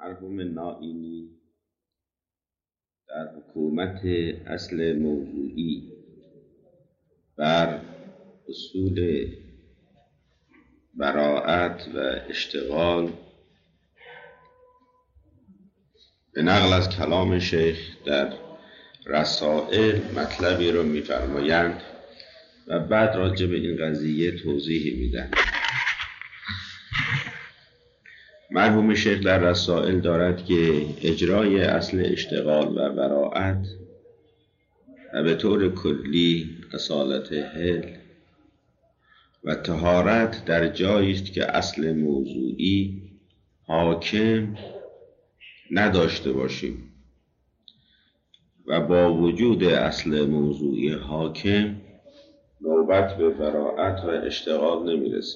مرحوم نائینی در حکومت اصل موضوعی بر اصول براءت و اشتغال به نقل از کلام شیخ در رسائل مطلبی رو می‌فرمایند و بعد راجع به این قضیه توضیح میدن. مرحوم شیخ در رسائل دارد که اجرای اصل اشتغال و براءت و به طور کلی اصالت حل و طهارت در جایی است که اصل موضوعی حاکم نداشته باشیم و با وجود اصل موضوعی حاکم نوبت به براءت و اشتغال نمیرسیم.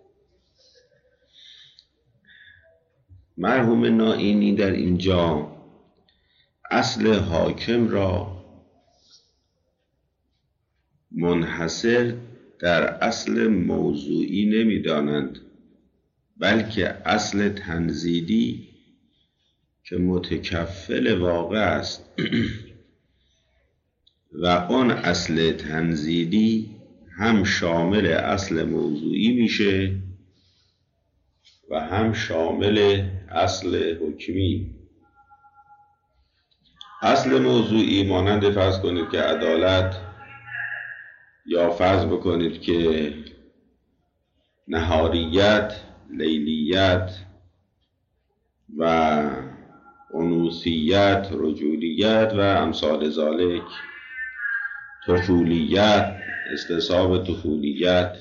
مرحوم نائینی در اینجا اصل حاکم را منحصر در اصل موضوعی نمی‌دانند، بلکه اصل تنزیلی که متکفل واقع است و آن اصل تنزیلی هم شامل اصل موضوعی میشه و هم شامل اصل حکمی. اصل موضوعی مانند فرض کنید که عدالت، یا فرض بکنید که نهاریت، لیلیت و انوثیت، رجولیت و امثال ذالک، طفولیت، استصحاب طفولیت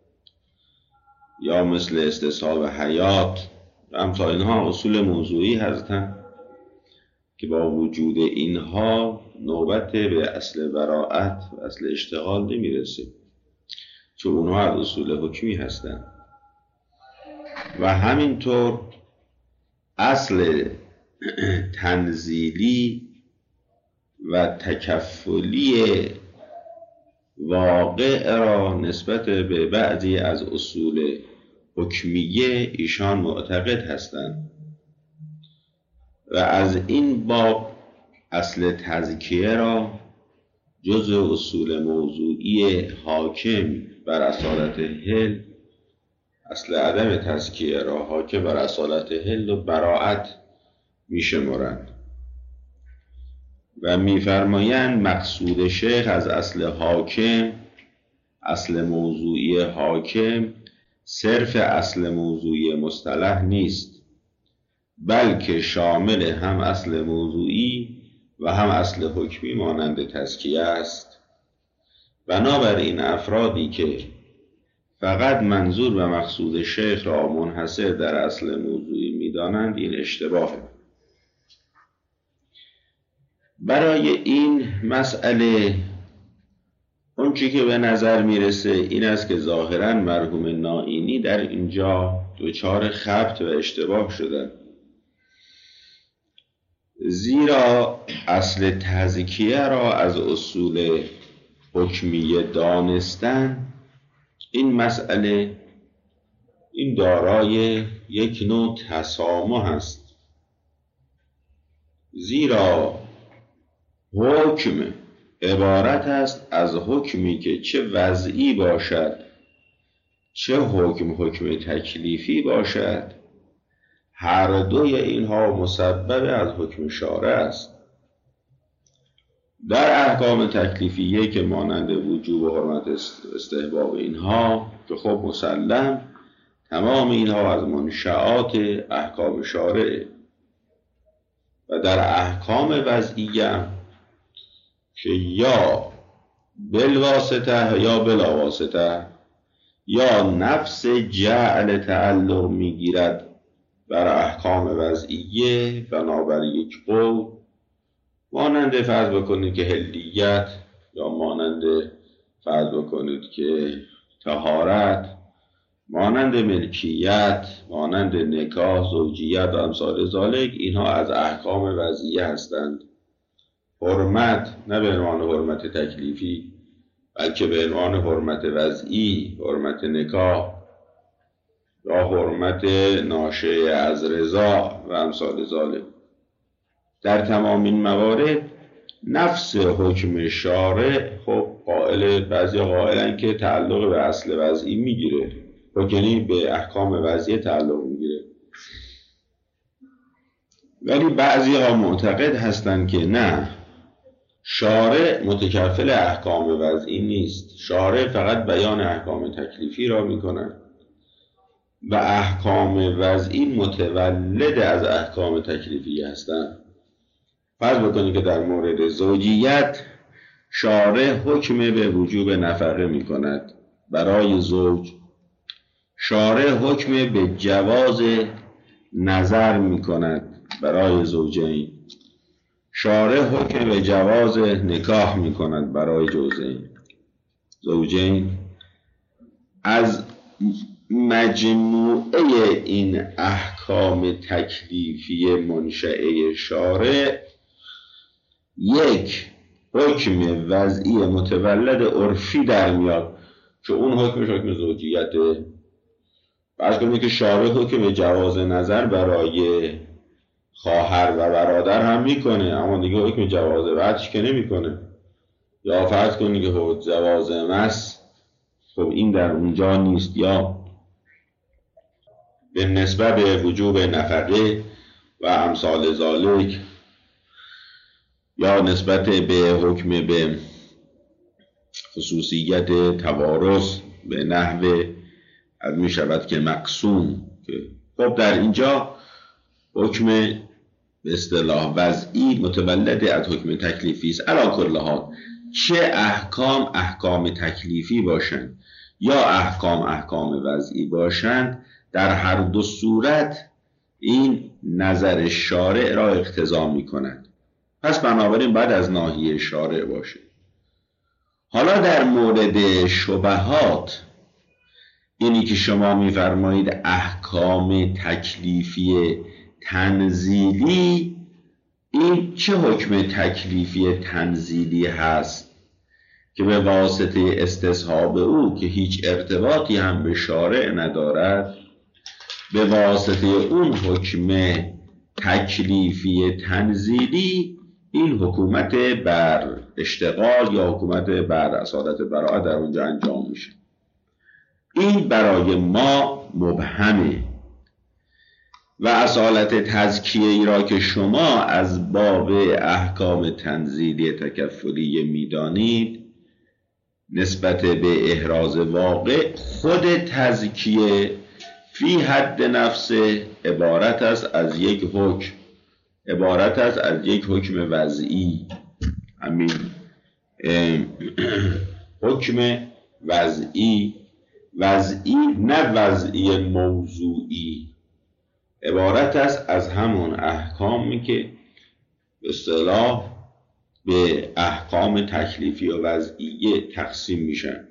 یا مثل استصحاب حیات و امثال اینها اصول موضوعی هستند که با وجود اینها نوبت به اصل براءت و اصل اشتغال نمیرسه، چون اونها از اصول حکمی هستند. و همینطور اصل تنزیلی و تکفلی واقع را نسبت به بعضی از اصول حکمیه ایشان معتقد هستند و از این باب اصل تزکیه را جزء اصول موضوعی حاکم بر اصالت حل، اصل عدم تزکیه را حاکم بر اصالت حل و براءت میشمرند و میفرمایند مقصود شیخ از اصل حاکم، اصل موضوعی حاکم، صرف اصل موضوعی مصطلح نیست، بلکه شامل هم اصل موضوعی و هم اصل حکمی مانند تزکیه است. بنابراین افرادی که فقط منظور و مقصود شیخ را منحصر در اصل موضوعی می‌دانند، این اشتباهه. برای این مسئله اونچه که به نظر میرسه این است که ظاهراً مرحوم نائینی در اینجا دچار خبط و اشتباه شدند، زیرا اصل تزکیه را از اصول حکمیه دانستن، این مسئله این دارای یک نوع تسامح است، زیرا حکم عبارت است از حکمی که چه وضعی باشد چه حکم تکلیفی باشد، هر دوی اینها مسبب از حکم شارع است. در احکام تکلیفیه که مانند وجوب و حرمت استحباب اینها که خب مسلم تمام اینها از منشآت احکام شارع، و در احکام وضعیه که یا بالواسطه یا بلا واسطه یا نفس جعل تعلق میگیرد بر احکام وضعیه، بنابر یک قول مانند فرض بکنید که حلیت، یا مانند فرض بکنید که طهارت، مانند ملکیت، مانند نکاح، زوجیت و امثال ذالک، اینها از احکام وضعیه هستند. حرمت نه به عنوان حرمت تکلیفی، بلکه به عنوان حرمت وضعی، حرمت نکاح یا حرمت ناشئ از رضا و امثال ذالک. در تمام این موارد نفس حکم شارع خب بعضی قائلن که تعلق به اصل وضعی میگیره، یعنی به احکام وضعی تعلق میگیره، ولی بعضی ها معتقد هستند که نه، شارع متکفل احکام وضعی نیست، شارع فقط بیان احکام تکلیفی را میکند و احکام وضعی متولد از احکام تکلیفی هستند. فرض بکنید که در مورد زوجیت شارع حکم به وجوب نفقه میکند برای زوج، شارع حکم به جواز نظر میکند برای زوجین، شارع حکم به جواز نکاح میکند برای زوجین. از مجموعه این احکام تکلیفی منشأه شارع یک حکم وضعی متولد عرفی در میاد که اون حکمش حکم زوجیته. فرض کنید که شارع حکم جواز نظر برای خواهر و برادر هم میکنه، اما دیگه حکم جواز وجه که نمیکنه. یا فرض کنید که جواز مس، خب این در اونجا نیست. یا به نسبت به وجوب نفقه و امثال ذالک، یا نسبت به حکم به خصوصیت توارث به نحو از می شود که مقسوم، که خب در اینجا حکم به اصطلاح وضعی متولد از حکم تکلیفی است. علی کل حال چه احکام تکلیفی باشند یا احکام وضعی باشند، در هر دو صورت این نظر شارع را اقتضا می کند. پس بنابراین بعد از ناحیه شارع باشه. حالا در مورد شبهات، اینی که شما می‌فرمایید احکام تکلیفی تنزیلی، این چه حکم تکلیفی تنزیلی هست که به واسطه استصحاب او که هیچ ارتباطی هم به شارع ندارد، به واسطه اون حکم تکلیفی تنزیلی این حکومت بر اشتغال یا حکومت بر اصالت براءت در اونجا انجام میشه. این برای ما مبهمه و اصالت تزکیه ای را که شما از باب احکام تنزیلی تکفلی میدانید نسبت به احراز واقع، خود تزکیه فی حد نفس عبارت است از یک حکم وضعی. همین حکم وضعی نه وضعی موضوعی، عبارت است از همون احکامی که به اصطلاح به احکام تکلیفی و وضعی تقسیم میشن.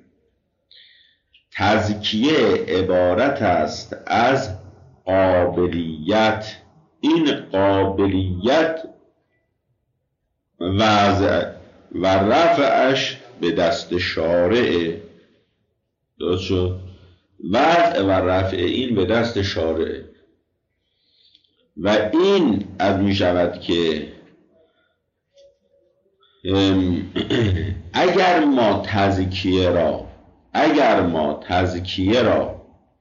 تزکیه عبارت است از قابلیت، این قابلیت وضع و رفعش به دست شارع. درست شد؟ وضع و رفع این به دست شارع و این از می شود که اگر ما تزکیه را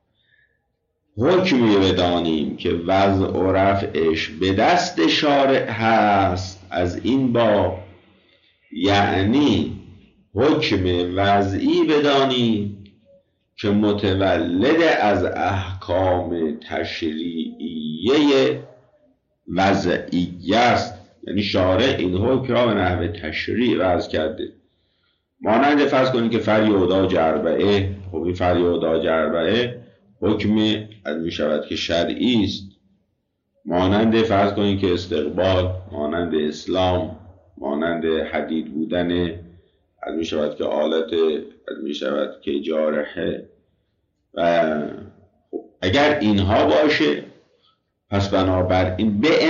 حکمی بدانیم که وضع و رفعش به دست شارع هست، از این باب یعنی حکم وضعی بدانیم که متولد از احکام تشریعیه وضعیه است، یعنی شارع این حکم را به نحو تشریع وضع کرده. مانند فرض کنید که فریوداج اربعه، خب این فریوداج اربعه حکم از می شود که شرعی است. مانند فرض کنید که استقبال، مانند اسلام، مانند حدید بودن از می شود که آلت، از می شود که جارحه، و اگر اینها باشه پس بنابراین به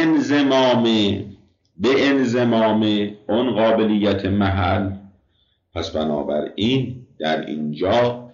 انضمام اون قابلیت محل، پس بنابراین در اینجا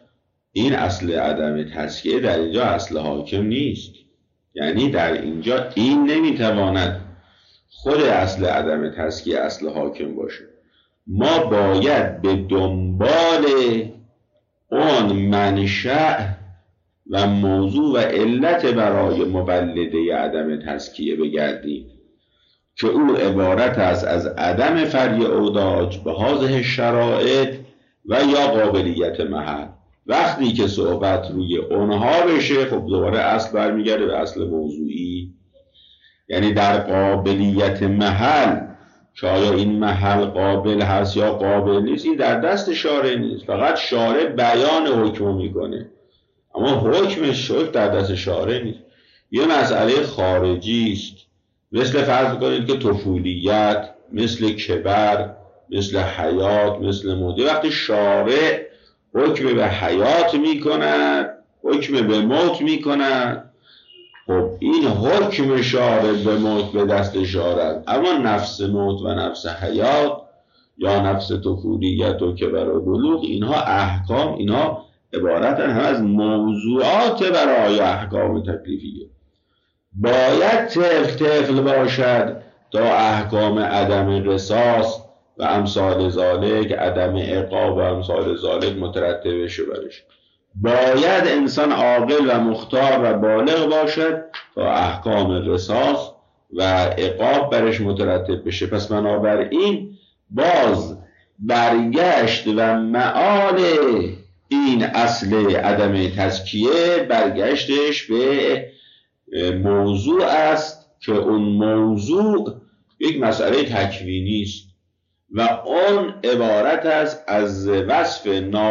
این اصل عدم تزکیه در اینجا اصل حاکم نیست. یعنی در اینجا این نمیتواند خود اصل عدم تزکیه اصل حاکم باشه. ما باید به دنبال اون منشأ و موضوع و علت برای مولده عدم تزکیه بگردیم که او عبارت است از عدم فری اوداج به حاضر شرایط و یا قابلیت محل. وقتی که صحبت روی اونها بشه خب دوباره اصل برمیگرده به اصل موضوعی، یعنی در قابلیت محل که آیا این محل قابل هست یا قابل نیست این در دست شارع نیست، فقط شارع بیان حکم میکنه اما حکمش در دست شارع نیست. یه مسئله خارجی است، مثل فرض کنید که طفولیت، مثل کبر، مثل حیات، مثل موت. وقتی شارع حکم به حیات میکند، حکم به موت میکند، خب این حکم شارع به موت به دست شارع، اما نفس موت و نفس حیات یا نفس طفولیت و کبر و بلوغ اینها احکام، اینها عبارتن هم از موضوعات برای احکام تکلیفیه. باید طفل باشد تا احکام عدم قصاص و امثال ذالک، عدم عقاب و امثال ذالک مترتب بشه برش. باید انسان عاقل و مختار و بالغ باشد تا احکام قصاص و عقاب برش مترتب بشه. پس بنابراین باز برگشت و معال این اصل عدم تزکیه برگشتش به موضوع است که اون موضوع یک مسئله تکوینی است و اون عبارت است از وصف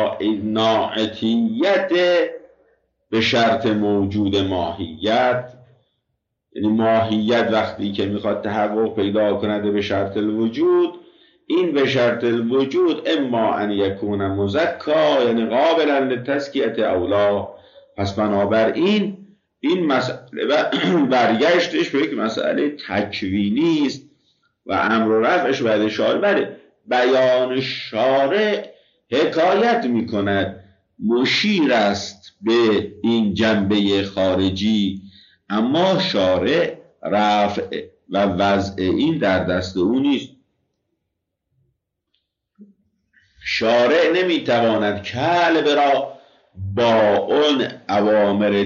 ناعتیت به شرط موجود ماهیت. یعنی ماهیت وقتی که میخواد تحقق پیدا کنه به شرط الوجود، این به شرط الوجود اما ان یکون مزکا یعنی قابلا للتزکیه اولا. پس بنابراین این مسئله برگشتش به یک مسئله تکوینی است و امر و رفعش بعد شارع. بله بیان شارع حکایت میکند، مشیر است به این جنبه خارجی، اما شارع رفع و وضع این در دست او نیست. شارع نمیتواند کلب را با اون اوامر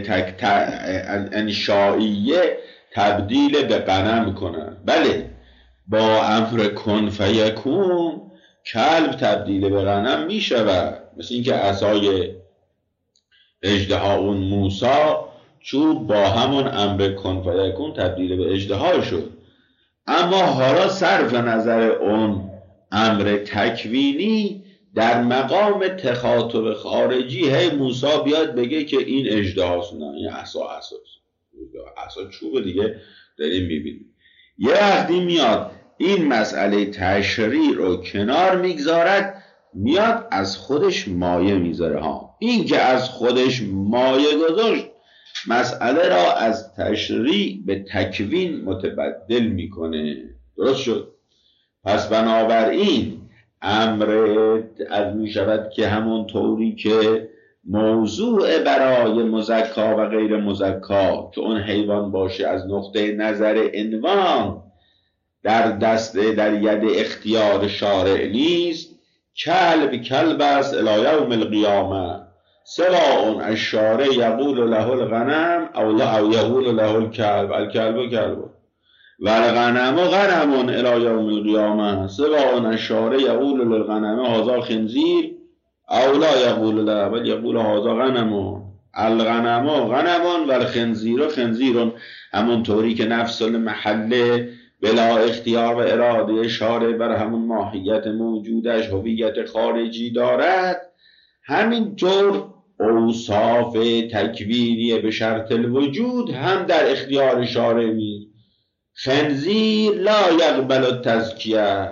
انشائیه تبدیل به غنم کند. بله با امر کن فیکون کلب تبدیل به غنم می شود، مثل اینکه عصای اژدها اون موسی چوب با همون امر کن فیکون تبدیل به اژدها شد. اما حالا صرف نظر اون امر تکوینی در مقام تخاطب خارجی هی موسی بیاد بگه که این اژدهاست، نه این عصاست، عصا چوب دیگه داریم میبینیم. یه وقتی میاد این مسئله تشریع رو کنار میگذارد، میاد از خودش مایه میذاره. این که از خودش مایه گذاشت مسئله را از تشریع به تکوین متبدل میکنه. درست شد؟ پس بنابراین امر از می شود که همون طوری که موضوع برای مزکا و غیر مزکا که اون حیوان باشه از نقطه نظر عنوان در ید اختیار شارع نیست. کلب است الی یوم القیامه سواء الشارع یقول له الغنم او یقول له الکلب کلب و الغنم غنم الی یوم القیامه سواء الشارع یقول للغنم هذا خنزیر او لا یقول له بل یقول هذا غنم. الغنم غنم و الخنزیر خنزیر. همون طوری که نفس المحله بلا اختیار و اراده شارع بر همون ماهیت موجودش هویت خارجی دارد، همینطور اوصاف تکوینی به شرط الوجود هم در اختیار شارع نیست. خنزیر لا یقبل التزکیه،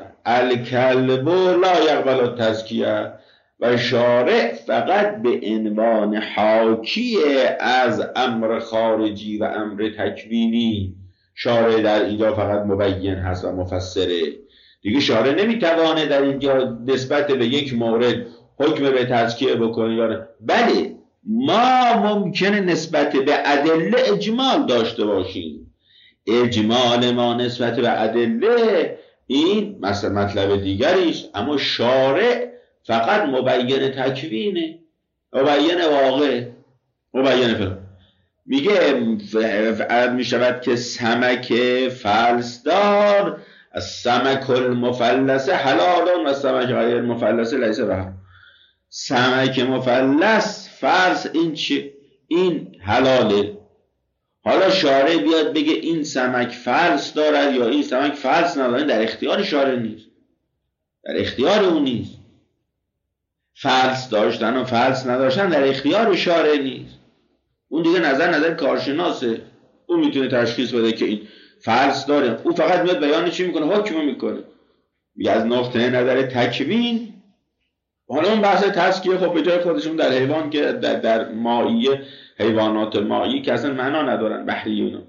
الکلب لا یقبل التزکیه. و شارع فقط به عنوان حاکی از امر خارجی و امر تکوینی، شارع در اینجا فقط مبین هست و مفسره دیگه. شارع نمیتوانه در اینجا نسبت به یک مورد حکم به تزکیه بکنه یا نه. بله ما ممکنه نسبت به ادله اجمال داشته باشیم، اجمال ما نسبت به ادله این مثلا مطلب دیگریش، اما شارع فقط مبین تکوینه، مبین واقع، مبین فقط میگه می شود که سمک فلسدار از سمک المفلس حلال و سمک غیر مفلس لیس بحرام. سمک مفلس فرض این حلاله. حالا شارع بیاد بگه این سمک فلس دارد یا این سمک فلس ندارد، در اختیار شارع نیست، در اختیار اون نیست. فلس داشتن و فلس نداشتن در اختیار شارع نیست، اون دیگه نظر کارشناسه، اون میتونه تشخیص بده که این فلس داره. اون فقط میاد بیان چی میکنه؟ حکم میکنه، میگه از نقطه نظر تکوین. حالا اون بحث تزکیه خب به جای خودشون در حیوان که در مائیه، حیوانات مائی که اصلا معنا ندارن، بحریون.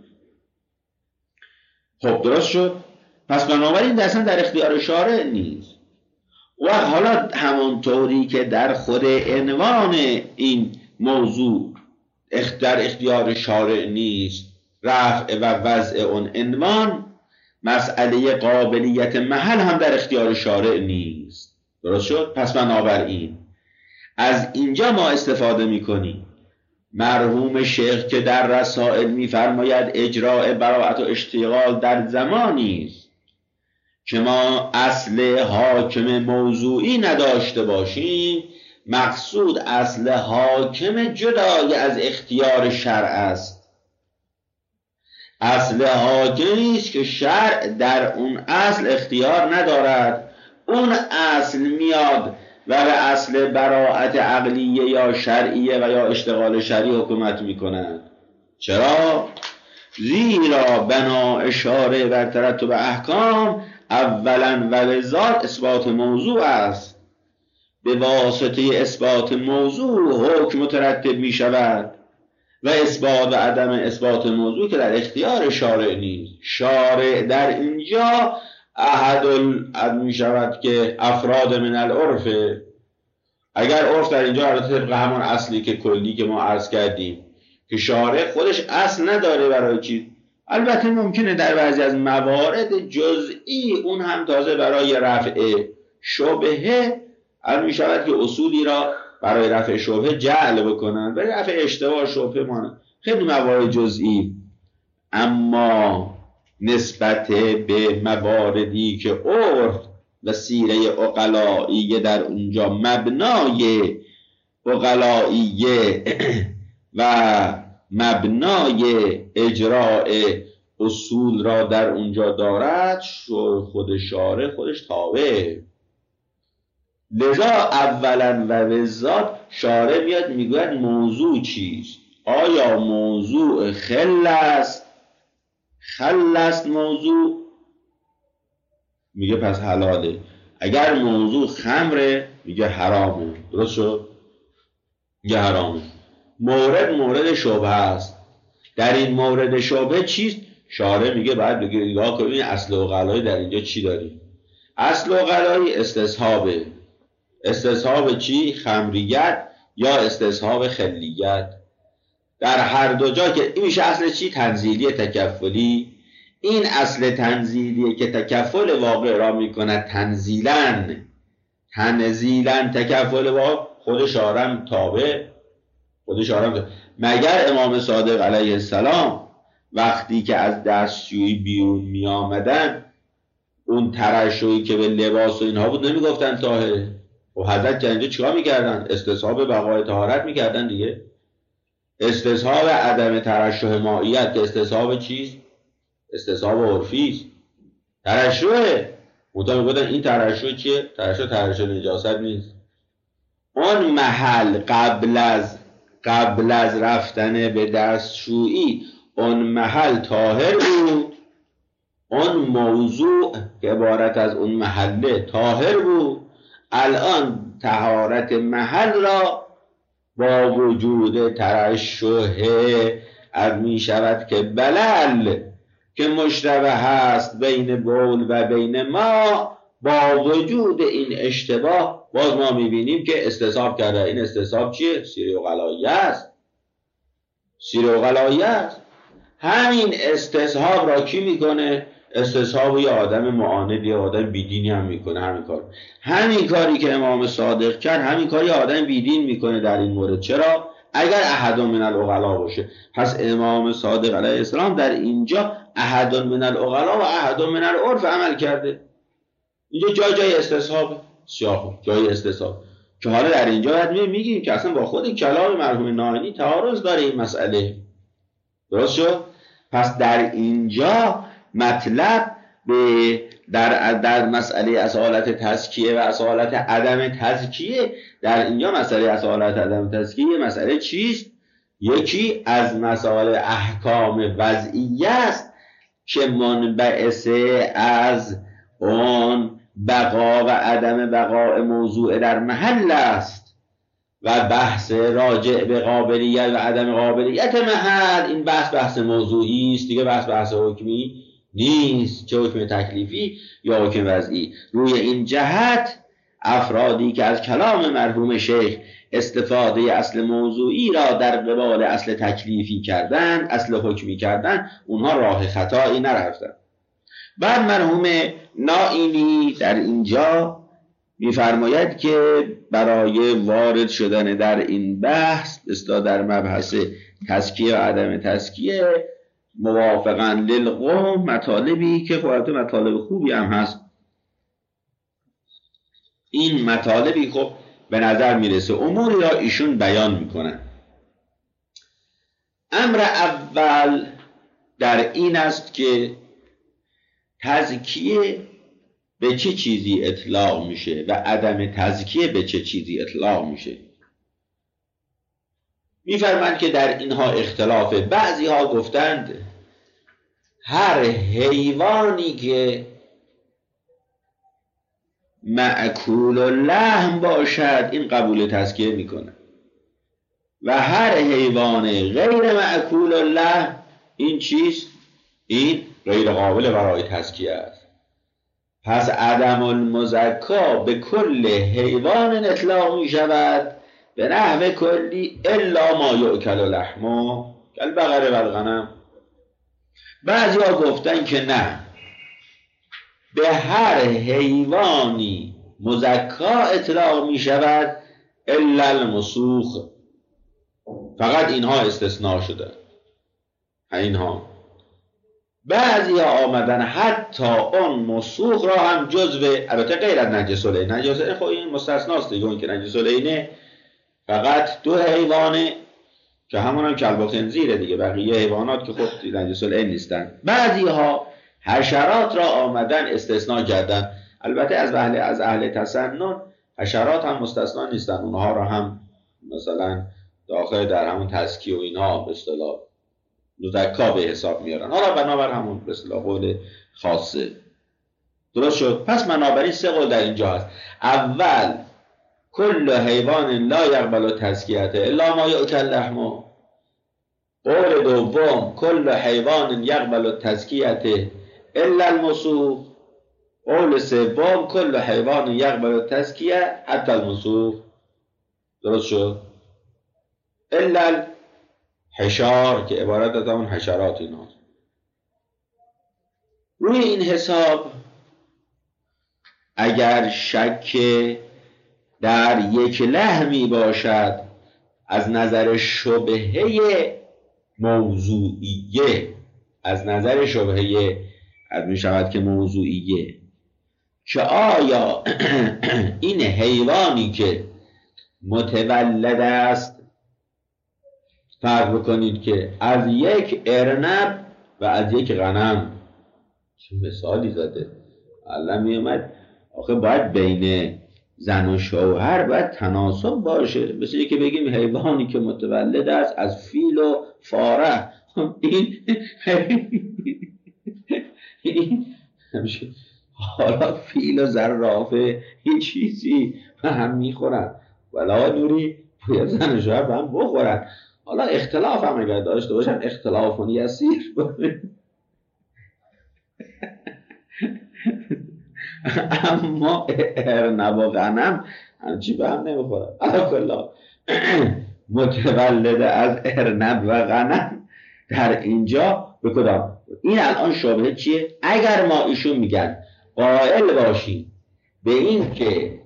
خب درست شد. پس بنابراین اصلا در اختیار شارع نیست. و حالا همونطوری که در خود عنوان این موضوع در اختیار شارع نیست رفع و وضع اون عنوان، مسئله قابلیت محل هم در اختیار شارع نیست. درست شد؟ پس بنابراین از اینجا ما استفاده میکنیم. مرحوم شیخ که در رسائل میفرماید اجراء براءت و اشتغال در زمانی است که ما اصل حاکم موضوعی نداشته باشیم، مقصود اصل حاکم جدای از اختیار شرع است. اصل حاکمی است که شرع در اون اصل اختیار ندارد، اون اصل میاد و به اصل براءت عقلیه یا شرعیه و یا اشتغال شرعی حکومت میکند. چرا؟ زیرا بنا اشاره بر ترتب احکام اولا و بذات اثبات موضوع است. به واسطه اثبات موضوع حکم مترتب می شود و اثبات و عدم اثبات موضوع که در اختیار شارع نیست. شارع در اینجا احد می شود که افراد من العرف. اگر عرف در اینجا طبق همون اصلی که کلی که ما عرض کردیم که شارع خودش اصل نداره برای چیز، البته ممکنه در بعضی از موارد جزئی اون هم تازه برای رفع شبهه می شود که اصولی را برای رفع شبهه جعل بکنن، برای رفع اشتباه شبهه مانند خیلی موارد جزئی. اما نسبت به مواردی که عرف و سیره عقلائیه در اونجا مبنای عقلائیه و مبنای اجراء اصول را در اونجا دارد، خود شارع خودش تابع. لذا اولا و بذات شارع میاد میگوید موضوع چیست. آیا موضوع خل است موضوع؟ میگه پس حلاله. اگر موضوع خمره میگه حرامه. درست شد؟ میگه حرامه. مورد شبهه است. در این مورد شبهه چیست؟ شارع میگه باید بگه نگاه کنید اصل عقلایی در اینجا چی داریم. اصل عقلایی استصحابه. استصحاب چی؟ خمریت یا استصحاب خلیت. در هر دو جا که این میشه اصل چی؟ تنزیلی تکفلی. این اصل تنزیلیه که تکفل واقع را میکند تنزیلن تکفل واقع خود شارع تابع. مگر امام صادق علیه السلام وقتی که از دستشویی بیرون می آمدن اون ترشویی که به لباس و اینها بود نمیگفتن طاهره؟ و حضرت جنجه چیکار میکردن؟ استصحاب بقای طهارت میکردن دیگه. استصحاب عدم ترشح مائیت که استصحاب چیست؟ استصحاب عرفیست. ترشح مطمئن بودن این ترشح چیه؟ ترشح نجاست نیست. اون محل قبل از رفتن به دستشویی اون محل طاهر بود، اون موضوع که عبارت از اون محله طاهر بود. الان طهارت محل را با وجود ترشح می شود که بلل که مشتبه هست بین بول و بین ما با وجود این اشتباه باز ما میبینیم که استصحاب کرده. این استصحاب چیه؟ سیره و غلایه است. سیره و غلایه است. همین استصحاب را کی میکنه؟ استصحاب یه آدم معاند، یه آدم بیدینی هم میکنه همین کار. همین کاری که امام صادق کرد، همین کاری آدم بیدین میکنه در این مورد. چرا؟ اگر احد من العقلا باشه. پس امام صادق علیه السلام در اینجا احد من العقلا و احد من العرف عمل کرده. اینجا جای استصحاب، سیاق جای استصحاب، که حالا در اینجا باید میگیم که اصلا با خود کلام مرحوم نائینی تعارض داره این مسئله. درست شد؟ پس در اینجا مطلب به در مسئله اصالت تزکیه و اصالت عدم تزکیه، در اینجا مسئله اصالت عدم تزکیه مسئله چیست؟ یکی از مسائل احکام وضعیه است که منبعث از اون بقا و عدم بقاء موضوع در محل است و بحث راجع به قابلیت و عدم قابلیت محل. این بحث موضوعی است دیگه، بحث حکمی نیست، چه حکم تکلیفی یا حکم وضعی. روی این جهت افرادی که از کلام مرحوم شیخ استفاده اصل موضوعی را در قبال اصل تکلیفی کردن، اصل حکمی کردن، اونها راه خطایی نرفتن. بعد مرحوم نائینی در اینجا می‌فرماید که برای وارد شدن در این بحث در مبحث تزکیه و عدم تزکیه موافقاً للقوم مطالبی که خب مطالب خوبی هم هست، این مطالبی خب به نظر میرسه اموری را ایشون بیان میکنن. امر اول در این است که تزکیه به چه چیزی اطلاق میشه و عدم تزکیه به چه چیزی اطلاق میشه. میفرمایند که در اینها اختلافه. بعضی ها گفتند هر حیوانی که مأکول اللحم باشد این قبول تزکیه میکنه و هر حیوان غیر مأکول اللحم این چیست؟ این غیر قابل برای تزکیه است. پس عدم المزکا به کل حیوان اطلاق می شود به نحو کلی الا ما یؤکل لحمه کالبقره و الغنم. بعضی ها گفتن که نه، به هر حیوانی مزکا اطلاق می شود الا المسوخ، فقط اینها استثناء شده. اینها بعضی ها آمدن حتی اون مسوخ را هم جزو، البته غیر از نجس العین. نجس العین خب این مستثناست دیگه، اون که نجس العینه فقط دو حیوانه که همون هم کلب و خنزیره دیگه، بقیه حیوانات که خب نجس العین نیستن. بعضی ها حشرات را آمدن استثناء کردن. البته از اهل تسنن حشرات هم مستثنا نیستن، اونها را هم مثلا داخل در همون تزکیه و اینها به اصطلاح مزکا به حساب میارن. حالا بنابر همون به اصطلاح قول خاصه. درست شد؟ پس بنابراین سه قول در اینجا هست. اول کل حیوان لا یقبل تزکیته الا ما یؤکل لحمه. قول دوم کل حیوان یقبل تزکیته الا المسوخ. قول سوم کل حیوان یقبل تزکیه حتی المسوخ. درست شد؟ الا حشار که عبارت از اون حشرات اینا. روی این حساب اگر شک در یک لحمی باشد از نظر شبهه موضوعیه، از نظر شبهه از می شود که موضوعیه، که آیا این حیوانی که متولد است، فرق بکنید که از یک ارنب و از یک غنم، چه مثالی زده علم می اومد، آخه باید بین زن و شوهر باید تناسب باشه. مثل که بگیم حیوانی که متولد است از فیل و فاره، این حالا فیل و زرافه این چیزی هم میخورن، ولا نوری باید زن و شوهر هم بخورن. حالا اختلاف هم اگر داشته باشن اختلافون یسیر اما ارنب و غنم همچی به هم نمیخورن. علاکلا متولد از ارنب و غنم در اینجا به کدام؟ این الان شبهه چیه؟ اگر ما ایشون میگن قائل باشیم به این که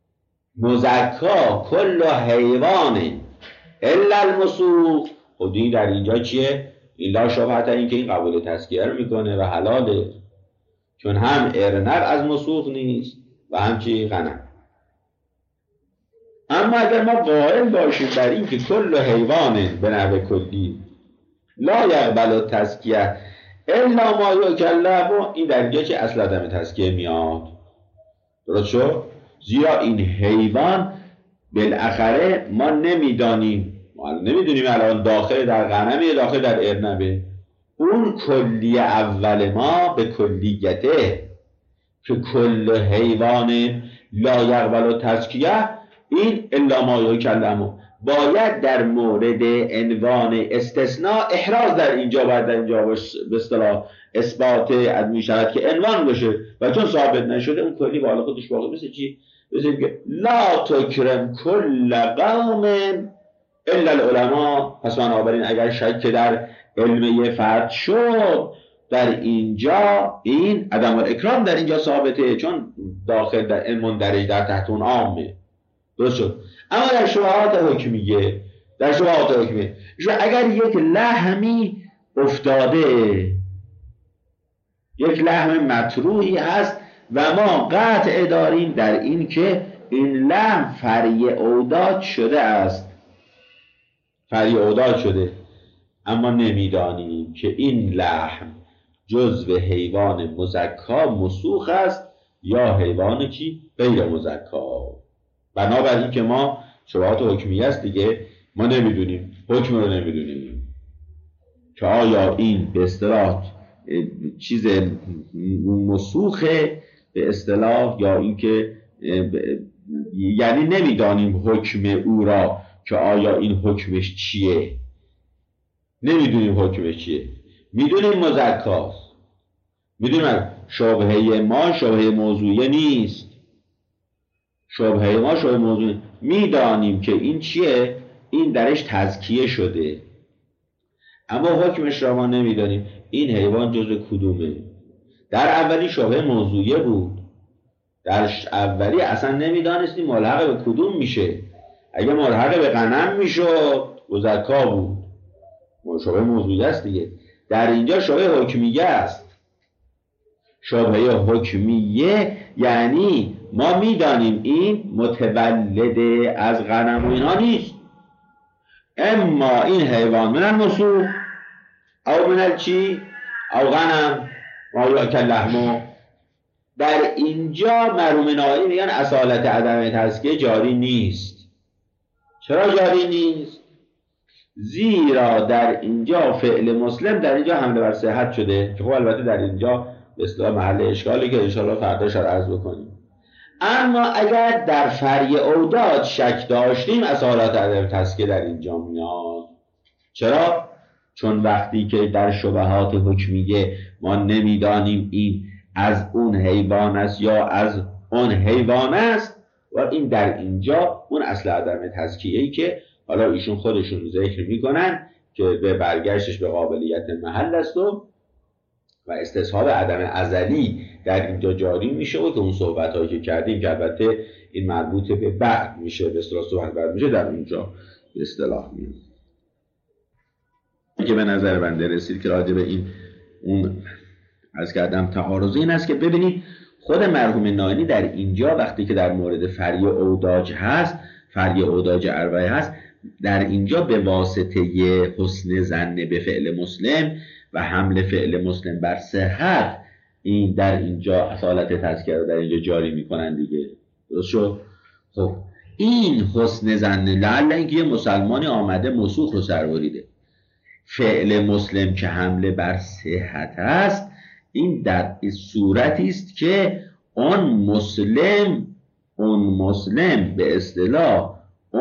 مزکا کل حیوان الا المسوق، خود این در اینجا چیه؟ این لا شبهت، این که این قبول تزکیه رو میکنه و حلاله، چون هم ارنب از مسوق نیست و هم چی؟ غنم. اما اگر ما قائل باشیم بر این که کل حیوان به نحو کلی لا یقبل تزکیه الا ما یؤکل لحمه، این در اینجا چه اصل عدم تزکیه میاد. درست شد؟ زیرا این حیوان بالاخره ما نمیدانیم، ما نمیدونیم الان داخل در غنمه یا داخل در ارنبه. اون کلی اول ما به کلیته که کل حیوان لا یقبل تزکیه، این الا ما یؤکل لحمه، باید در مورد عنوان استثناء احراز در اینجا باید در اینجا به اصطلاح اثبات می شود که عنوان بشه و چون ثابت نشده اون کلی بالا خودش باقی. مثل چی؟ مثل که لا تکرم کل قوم الا العلماء. پس بنابراین اگر شک در علم فرد شد در اینجا این عدم الاکرام در اینجا ثابته، چون داخل در مندرج در تحت اون عامه. درست شد؟ اما در شبهات حکمیه، اگر یک لحمی افتاده، یک لحم مطروحی هست و ما قطع داریم در این که این لحم فری اوداد شده است، اما نمیدانیم که این لحم جزو حیوان مزکا مسوخ است یا حیوان چی؟ غیر مزکا. بنابراین که ما شبهات حکمیه است دیگه، ما نمیدونیم، حکم رو نمیدونیم که آیا این به اصطلاح چیز مسوخه به اصطلاح یا این که یعنی نمیدانیم حکم او را که آیا این حکمش چیه. میدونیم مزکاست، میدونیم شبهه ما شبهه موضوعیه نیست، میدانیم که این چیه، این درش تزکیه شده، اما حکمش را ما نمیدانیم این حیوان جزء کدومه. در اولی شبهه موضوعیه بود، در اولی اصلا نمیدانستیم ملحق به کدوم میشه. اگه ملحق به غنم میشد مزکا بود، شبهه موضوعیه است دیگه. در اینجا شبهه حکمیه است. شبهه حکمیه یعنی ما میدانیم این متولد از غنم و اینها نیست، اما این حیوان من المسوق او من چی؟ او غنم ما یؤکل لحمه. در اینجا مرحوم نهایی میگن اصالت عدم تزکیه جاری نیست. چرا جاری نیست؟ زیرا در اینجا فعل مسلم در اینجا حمله بر صحت شده که خب البته در اینجا به اصطلاح محل اشکالی که انشاءالله فردا شاید عرض بکنیم. اما اگر در فری اوداد شک داشتیم اصالت عدم تزکیه در اینجا میاد. چرا؟ چون وقتی که در شبهات حکمیه ما نمیدانیم این از اون حیوان است یا از اون حیوان است و این در اینجا اون اصل عدم تزکیه‌ای که حالا ایشون خودشون ذکر میکنن که به برگشتش به قابلیت محل است و استصحاب عدم ازلی در اینجا جاری میشه و که اون صحبت‌هایی که کردیم که البته این مربوط به بعد میشه، به اصطلاح صحبت بعد میشه در اونجا به اصطلاح میاد که به نظر بنده رسید که راجع به این اون از کردم تعارض این است که ببینید خود مرحوم ناینی در اینجا وقتی که در مورد فری اوداج هست، فری اوداج اربعه هست، در اینجا به واسطه حسن ظن به فعل مسلم و حمل فعل مسلم بر صحت این در اینجا اصالت تذکر رو در اینجا جاری میکنن دیگه. درست شد؟ خب این حسن ظن لعل اینکه یه مسلمانی آمده مسوخ رو سربریده، فعل مسلم که حمله بر صحت است، این در صورتی است که اون مسلم به اصطلاح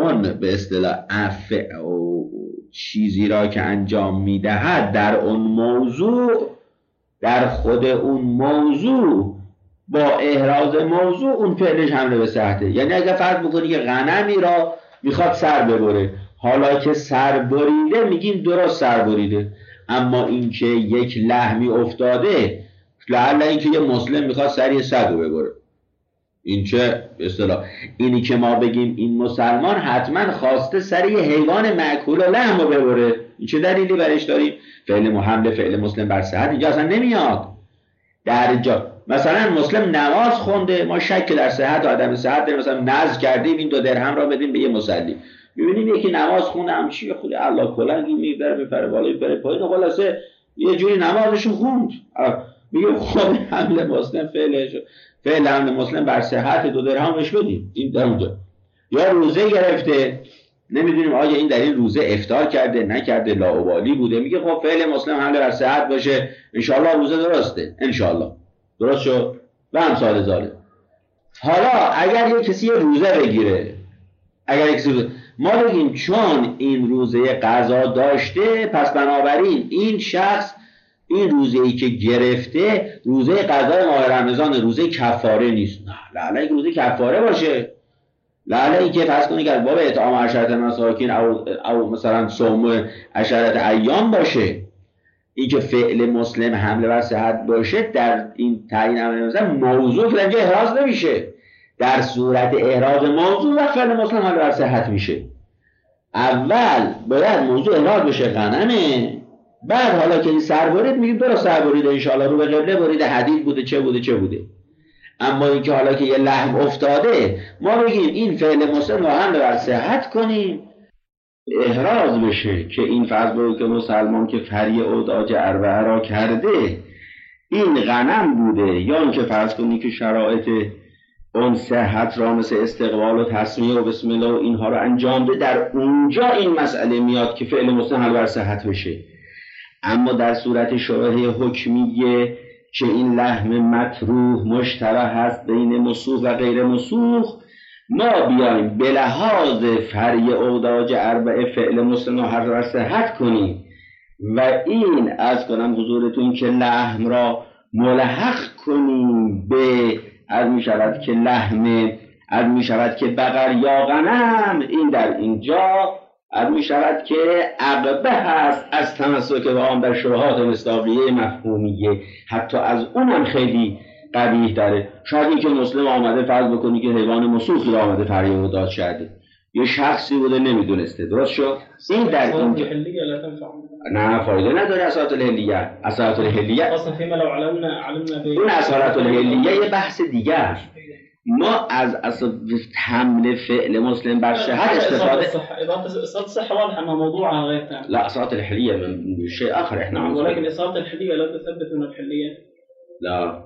چیزی را که انجام میدهد در اون موضوع، در خود اون موضوع با احراز موضوع اون فعلش حمله به صحته. یعنی اگه فرض بکنی که غنمی را میخواد سر ببره، حالا که سر بریده میگیم درست سر بریده، اما اینکه یک لحمی افتاده، لعل اینکه یه مسلم میخواد سر یه سگ رو ببره، این چه اصطلاح؟ اینی که ما بگیم این مسلمان حتما خواسته سر یه حیوان مأکول لحم رو ببره، این چه دلیلی برش داریم؟ فعل حمله فعل مسلم بر صحت اینجا اصلا نمیاد. در جا مثلا مسلم نماز خونده، ما شک در صحت و عدم صحت داریم، مثلا نذر کردیم این 2 درهم را بدیم به یه مصلی، میبینیم یکی نماز خونه همچی خود الله کلنگی میبره میپره بالا میپره پایین، خلاصه یه جوری نمازشو خوند، میگه خود حمل مسلم فعل حمل مسلم بر صحت 2 درهمش بدیم. این در اونجا یا روزه گرفته، نمیدونیم آیا این در این روزه افطار کرده نکرده، لاابالی بوده، میگه خب فعل مسلم حمله بر صحت باشه، انشاءالله روزه درسته، انشاءالله درست شد و امثال ذالک. حالا اگر یک کسی روزه بگیره، ما بگیم چون این روزه قضا داشته، پس بنابراین این شخص این روزه‌ای که گرفته روزه قضای ماه رمضان، روزه کفاره نیست. نه، لعله این روزه کفاره باشه، لعله این که فرض کنید که از باب اطعام 10 مساکین او مثلا صوم 10 ایام باشه، این که فعل مسلم حمله بر صحت باشه، در این تعیین امر مثلا موضوع که اینجا احراز نمیشه، در صورت احراز موضوع و فعل مسلم حمله بر صحت میشه. اول باید موضوع احراز بشه غنمه، بعد حالا که این سر برید میگیم درست سر بریده، انشاءالله رو به قبله بریده، حدید بوده چه بوده. اما اینکه حالا که یه لحم افتاده ما بگیم این فعل مسلم رو حمله بر صحت کنیم، احراز بشه که این فرض بود که مسلمان که فری اوداج اربعه را کرده این غنم بوده، یا اینکه فرض کنی که شرایط اون صحت را مثل استقبال و تسمیه و بسم الله و اینها را انجام ده، در اونجا این مسئله میاد که فعل مسلم حمله بر صحت بشه. اما در صورت شبهه حکمیه که این لحم مطروح مشتبه هست بین مسوخ و غیر مسوخ، ما بیایم به لحاظ فری اوداج اربعه فعل مسلم رو حمله بر صحت کنیم و این از کنم حضورتون که لحم را ملحق کنیم به از می شود که لحم، از می شود که بقر یا غنم، این در اینجا از می شود که عقبه هست از تمسک به آن در شبهات مصداقیه مفهومیه، حتی از اونم خیلی قبیح داره. شاید این که مسلم آمده فرض بکنی که حیوان مسوخی را آمده فریاد داد کرده، یه شخصی بوده نمیدونسته، درست شد؟ این در اینجا نه فایده نداره. اصالت الحلیه اصلا فیما لو علمنا اون اصالت الحلیه یه بحث دیگه است. ما از اصل حمل فعل مسلم بر صحت استفاده اصالة الصحة واضح انها موضوعها غير تام. لا اصالة الحلية من شيء اخر احنا عم، ولكن اصالة الحلية لا تثبت من الحلية. لا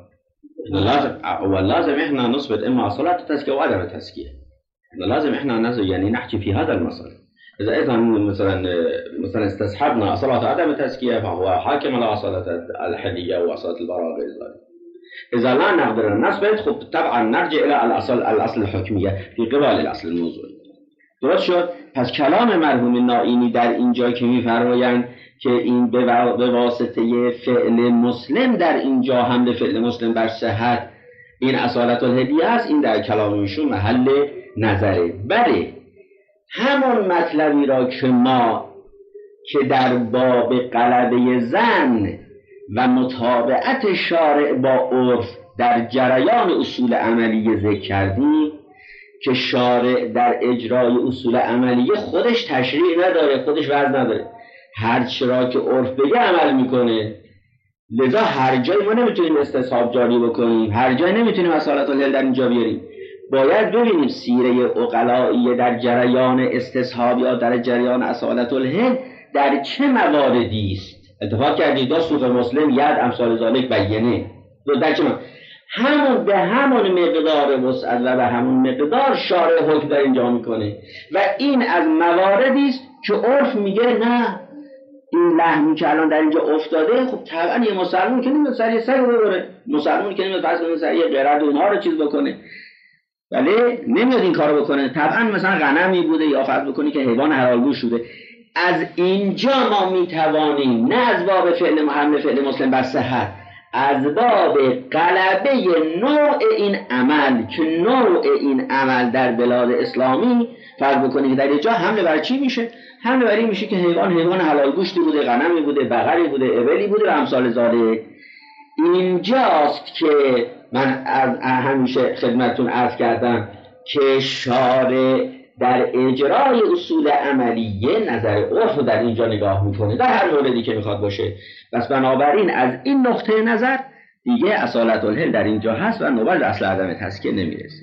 لازم احنا نثبت اما اصالة التزكية وعدم التزكية. لازم احنا يعني نحكي في هذا المسألة. اذا مثلا استصحبنا اصالة عدم التزكية فهو حاكم على اصالة الحلية واصالة البراءة غير ذلك. إذا لا نقدر نثبت خب طبعا نرجع إلى الأصل الحكمية في قبال الأصل الموضوعي. درست شد؟ پس کلام مرحوم نائینی در اینجا که می‌فرمایند که این به واسطه فعل مسلم در اینجا حمل فعل مسلم بر صحت این اصالت الهدیه است، این در کلامشون محل نظره. بله همون مطلبی را که ما که در باب غلبه زن و مطابقت شارع با عرف در جریان اصول عملیه ذکر کردیم که شارع در اجرای اصول عملیه خودش تشریع نداره، خودش وضع نداره، هر چرا که عرف بگه عمل میکنه. لذا هر جای ما نمیتونیم استصحاب جاری بکنیم، هر جای نمیتونیم اصالت الهل در اینجا بیاریم. باید ببینیم سیره عقلائیه در جریان استصحاب یا در جریان اصالت الهل در چه مواردی است. اتفاق کردید دو سوق مسلم ید امثال ذالک بیانه در چه همون به همون مقدار وسعت و به همون مقدار شارع حکم در اینجا میکنه و این از مواردی است که عرف میگه نه این لحمی که الان در اینجا افتاده خب طبعا یه مسلمان که نمیاد سر یه سگ رو ببره، مسلمان که نمیاد فرض کنه سر یه قرد و اینها رو چیز بکنه، ولی نمیاد این کارو بکنه. طبعا مثلا غنمی بوده یا فرض بکنی که حیوان حلالگوش شده. از اینجا ما میتوانیم نه از باب فعل حمل فعل مسلم بر صحت، از باب غلبه نوع این عمل، که نوع این عمل در بلاد اسلامی فرض بکنید در اینجا حمله بر چی میشه؟ حمله بر این میشه که حیوان حلال گوشتی بوده، غنمی بوده، بقری بوده، ابلی بوده و امثال ذالک. اینجاست که من همیشه خدمتتون عرض کردم که شارع در اجرای اصول عملیه نظر عرف در اینجا نگاه میکنه در هر موردی که میخواد باشه. پس بنابراین از این نقطه نظر دیگه اصالت الحل در اینجا هست و نوبت اصل عدم تسکیه نمیرسه.